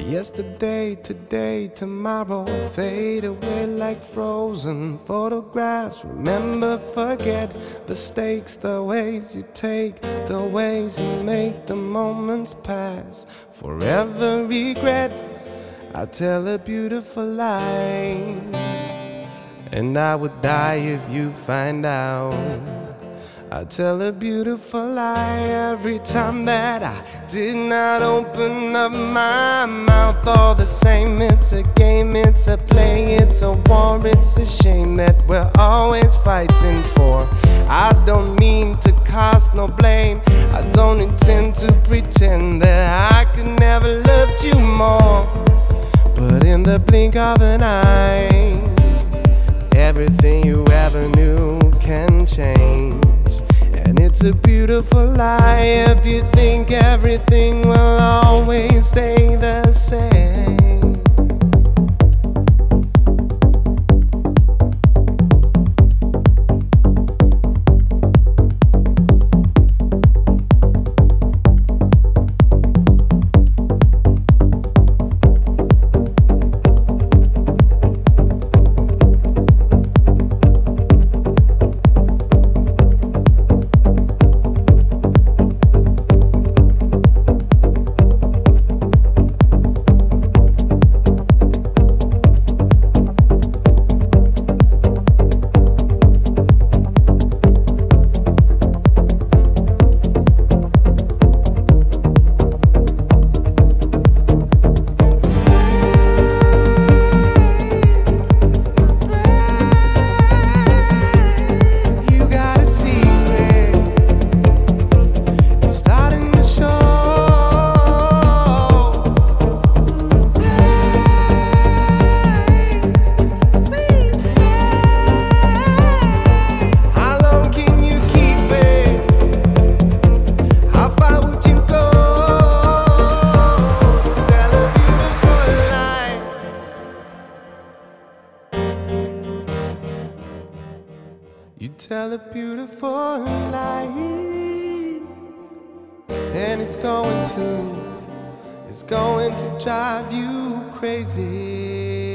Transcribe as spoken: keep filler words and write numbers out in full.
Yesterday, today, tomorrow fade away like frozen photographs. Remember, forget the stakes, the ways you take, the ways you make the moments pass. Forever regret, I tell a beautiful lie, and I would die if you find out. I tell a beautiful lie every time that I did not open up my mouth. All the same, it's a game, it's a play, it's a war, it's a shame that we're always fighting for. I don't mean to cast no blame, I don't intend to pretend that I could never loved you more. But in the blink of an eye, everything you ever knew can change. And it's a beautiful lie if you think everything will always stay the same. You tell a beautiful lie, and it's going to, it's going to drive you crazy.